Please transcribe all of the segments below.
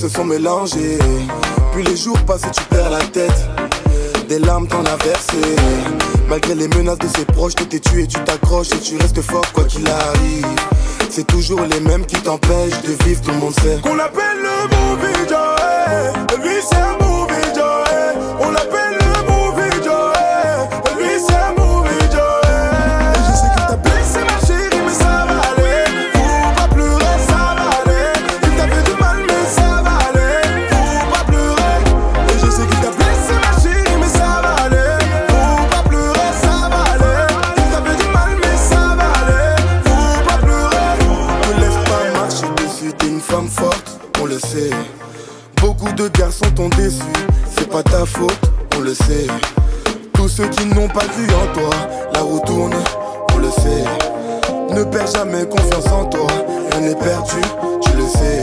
se sont mélangés. Puis les jours passent et tu perds la tête. Des larmes t'en as versé. Malgré les menaces de ses proches, tu t'es tué, tu t'accroches et tu restes fort quoi qu'il arrive. C'est toujours les mêmes qui t'empêchent de vivre, tout le monde sait qu'on l'appelle le movie Joey. Lui c'est un movie Joey. On l'appelle le movie Joey. Lui c'est un movie Joey. Et je sais qu'il t'a blessé ma chérie, mais ça va aller. Faut pas pleurer, ça va aller. Il t'a fait du mal, mais ça va aller. Faut pas pleurer. Et je sais qu'il t'a blessé ma chérie, mais ça va aller. Faut pas pleurer, ça va aller. Il t'a fait du mal, mais ça va aller. Faut pas pleurer. Ne laisse pas marcher dessus, t'es une femme forte, on le sait. Beaucoup de garçons t'ont déçu, c'est pas ta faute, on le sait. Tous ceux qui n'ont pas vu en toi, la roue tourne, on le sait. Ne perds jamais confiance en toi, rien n'est perdu, tu le sais.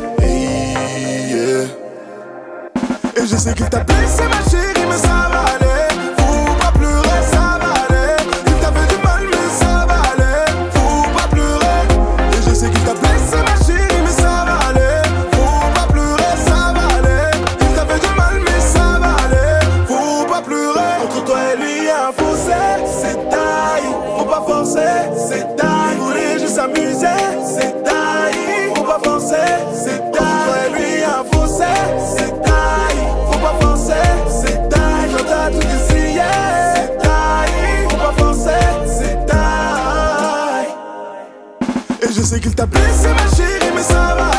Et je sais qu'il t'a blessé ma chérie, mais ça va aller. Faut pas pleurer, ça va aller. Il t'a fait du mal, mais ça va aller. Faut pas pleurer. Et je sais qu'il t'a blessé ma chérie, mais ça va aller. Faut pas pleurer, ça va aller. Il t'a fait du mal, mais ça va aller. Faut pas pleurer. Entre toi et lui y'a un fossé, c'est taille. Faut pas forcer, c'est taille. Il voulait juste s'amuser, c'est taille. Faut pas forcer, c'est taille. Entre toi et lui y'a un fossé, c'est taille. Faut pas forcer, c'est taille. Quand t'as tout essayé, c'est taille. Faut pas forcer, c'est taille. Et je sais qu'il t'a blessé ma chérie, mais ça va